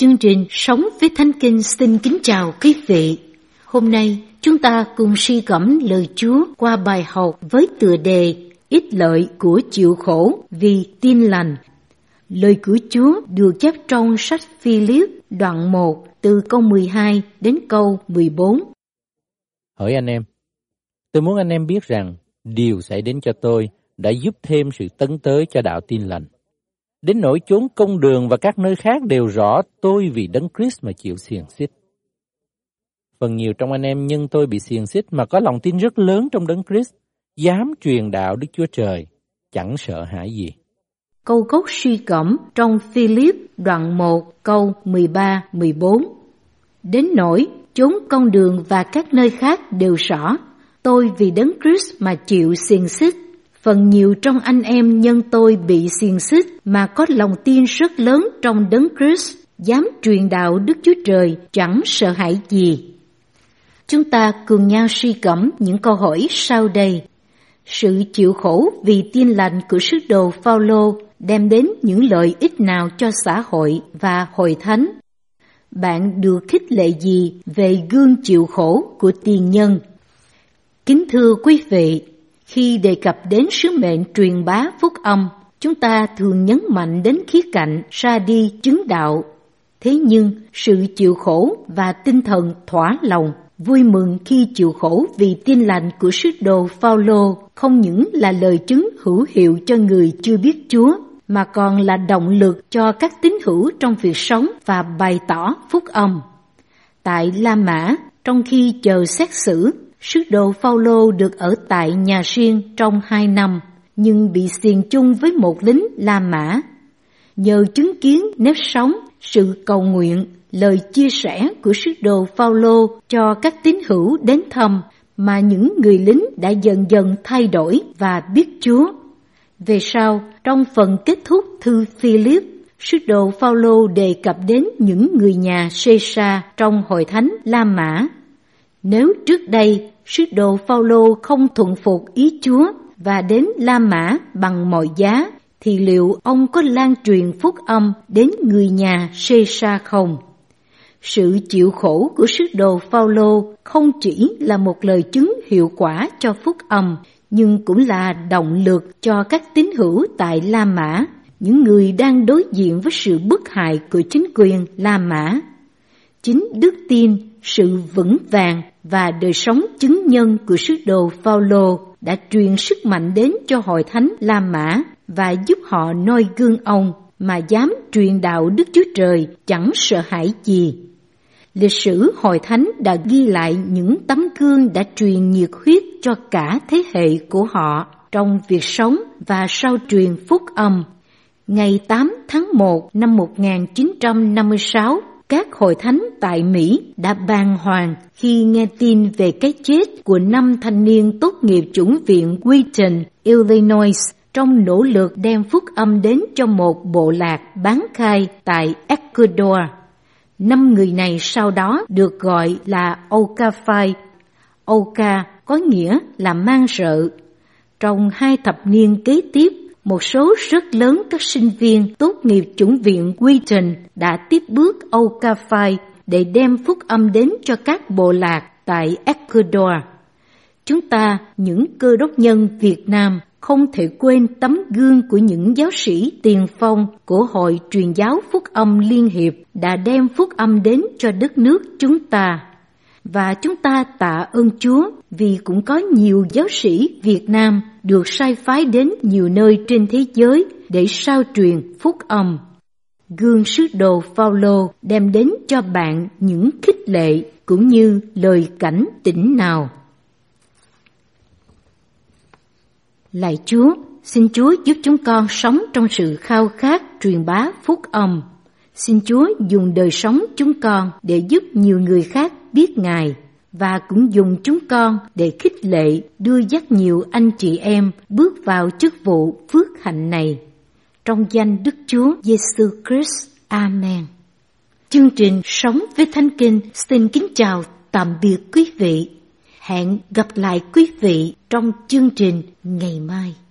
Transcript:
Chương trình Sống với Thánh Kinh xin kính chào quý vị. Hôm nay chúng ta cùng suy gẫm lời Chúa qua bài học với tựa đề Ích lợi của chịu khổ vì tin lành. Lời của Chúa được chép trong sách Phi-líp đoạn 1 từ câu 12 đến câu 14. Hỡi anh em, tôi muốn anh em biết rằng điều xảy đến cho tôi đã giúp thêm sự tấn tới cho đạo tin lành. Đến nỗi chốn công đường và các nơi khác đều rõ tôi vì Đấng Christ mà chịu xiềng xích. Phần nhiều trong anh em nhân tôi bị xiềng xích mà có lòng tin rất lớn trong Đấng Christ, dám truyền đạo Đức Chúa Trời, chẳng sợ hãi gì. Câu gốc suy gẫm trong Phi-líp đoạn 1 câu 13-14. Đến nỗi chốn công đường và các nơi khác đều rõ tôi vì Đấng Christ mà chịu xiềng xích. Phần nhiều trong anh em nhân tôi bị xiềng xích mà có lòng tin rất lớn trong Đấng Christ, dám truyền đạo Đức Chúa Trời, chẳng sợ hãi gì. Chúng ta cùng nhau suy gẫm những câu hỏi sau đây. Sự chịu khổ vì tin lành của sứ đồ Phao-lô đem đến những lợi ích nào cho xã hội và hội thánh? Bạn được khích lệ gì về gương chịu khổ của tiền nhân? Kính thưa quý vị, khi đề cập đến sứ mệnh truyền bá phúc âm, chúng ta thường nhấn mạnh đến khía cạnh ra đi chứng đạo. Thế nhưng, sự chịu khổ và tinh thần thỏa lòng, vui mừng khi chịu khổ vì tin lành của sứ đồ Phao-lô không những là lời chứng hữu hiệu cho người chưa biết Chúa, mà còn là động lực cho các tín hữu trong việc sống và bày tỏ phúc âm. Tại La Mã, trong khi chờ xét xử, sứ đồ Phao-lô được ở tại nhà riêng trong 2 năm, nhưng bị xiềng chung với một lính La Mã. Nhờ chứng kiến nếp sống, sự cầu nguyện, lời chia sẻ của sứ đồ Phao-lô cho các tín hữu đến thăm, mà những người lính đã dần dần thay đổi và biết Chúa. Về sau, trong phần kết thúc thư Phi-líp, sứ đồ Phao-lô đề cập đến những người nhà Sê-sa trong hội thánh La Mã. Nếu trước đây sứ đồ Phao-lô không thuận phục ý Chúa và đến La Mã bằng mọi giá, thì liệu ông có lan truyền phúc âm đến người nhà Sê-sa không? Sự chịu khổ của sứ đồ Phao-lô không chỉ là một lời chứng hiệu quả cho phúc âm, nhưng cũng là động lực cho các tín hữu tại La Mã, những người đang đối diện với sự bức hại của chính quyền La Mã. Chính đức tin, sự vững vàng và đời sống chứng nhân của sứ đồ Phao-lô đã truyền sức mạnh đến cho hội thánh La Mã và giúp họ noi gương ông mà dám truyền đạo Đức Chúa Trời chẳng sợ hãi gì. Lịch sử hội thánh đã ghi lại những tấm gương đã truyền nhiệt huyết cho cả thế hệ của họ trong việc sống và sao truyền phúc âm. Ngày 8 tháng 1 năm 1956, các hội thánh tại Mỹ đã bàng hoàng khi nghe tin về cái chết của 5 thanh niên tốt nghiệp chủng viện Wheaton, Illinois, trong nỗ lực đem phúc âm đến cho một bộ lạc bán khai tại Ecuador. 5 người này sau đó được gọi là Ocafai. Oca có nghĩa là mang rợ. Trong 2 thập niên kế tiếp, một số rất lớn các sinh viên tốt nghiệp chủng viện Wheaton đã tiếp bước Ocafai để đem phúc âm đến cho các bộ lạc tại Ecuador. Chúng ta, những cơ đốc nhân Việt Nam, không thể quên tấm gương của những giáo sĩ tiền phong của Hội Truyền giáo Phúc âm Liên hiệp đã đem phúc âm đến cho đất nước chúng ta. Và chúng ta tạ ơn Chúa vì cũng có nhiều giáo sĩ Việt Nam được sai phái đến nhiều nơi trên thế giới để sao truyền phúc âm. Gương sứ đồ Phao-lô đem đến cho bạn những khích lệ cũng như lời cảnh tỉnh nào. Lạy Chúa, xin Chúa giúp chúng con sống trong sự khao khát truyền bá phúc âm. Xin Chúa dùng đời sống chúng con để giúp nhiều người khác biết Ngài, và cũng dùng chúng con để khích lệ đưa dắt nhiều anh chị em bước vào chức vụ phước hạnh này. Trong danh Đức Chúa Giêsu Christ. Amen. Chương trình Sống với Thánh Kinh xin kính chào tạm biệt quý vị. Hẹn gặp lại quý vị trong chương trình ngày mai.